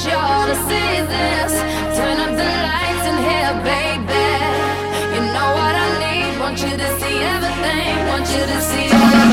sure to see this. Turn up the lights in here, baby. You know what I need. Want you to see everything. Want you to see all